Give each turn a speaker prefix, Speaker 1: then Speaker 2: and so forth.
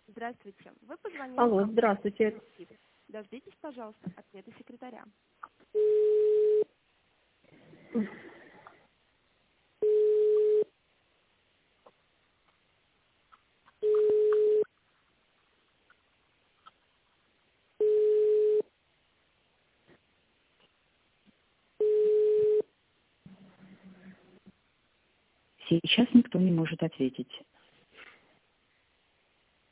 Speaker 1: Здравствуйте. Вы позвонили в
Speaker 2: Алло,
Speaker 1: компанию
Speaker 2: здравствуйте.
Speaker 1: «Киев». Дождитесь, пожалуйста, ответа секретаря.
Speaker 2: Сейчас никто не может ответить.